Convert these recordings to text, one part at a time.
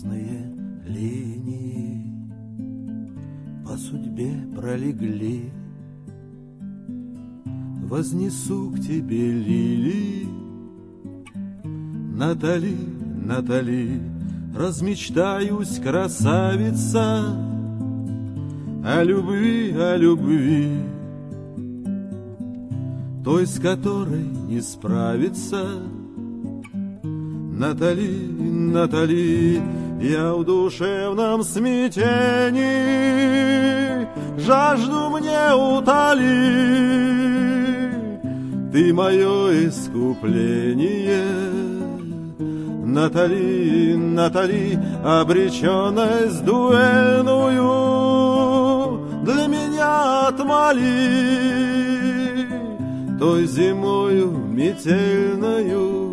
звездные линии по судьбе пролегли. Вознесу к тебе лилии, Натали, Натали, размечтаюсь, красавица, о любви, той, с которой не справиться. Натали, Натали, я в душевном смятении, жажду мне утоли, ты мое искупление. Натали, Натали, обреченность дуэльную для меня отмоли, той зимою метельною.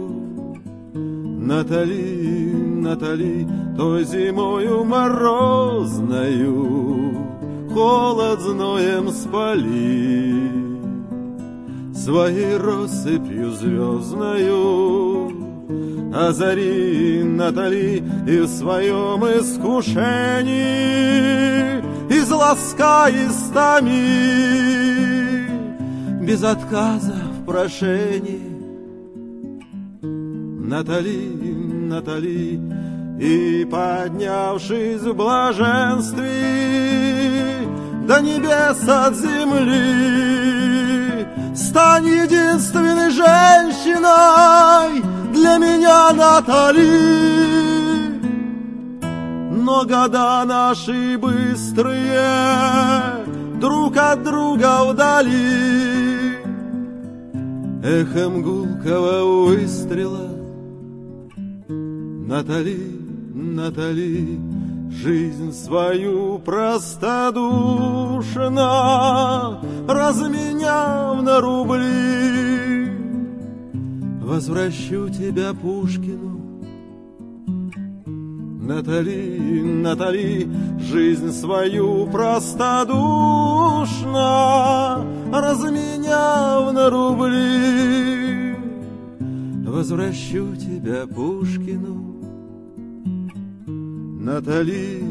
Натали, Натали, той зимою морозною холод зноем спали, своей россыпью звездною озари, Натали, и в своем искушении изласкай, истоми, без отказа в прошении. Натали, Натали, и поднявшись в блаженстве до небес от земли, стань единственной женщиной для меня, Натали. Но года наши быстрые друг от друга вдали, эхом гулкого выстрела. Натали, Натали, жизнь свою простодушно разменяв на рубли, возвращу тебя Пушкину. Натали, Натали, жизнь свою простодушно разменяв на рубли, возвращу тебя Пушкину. Натали,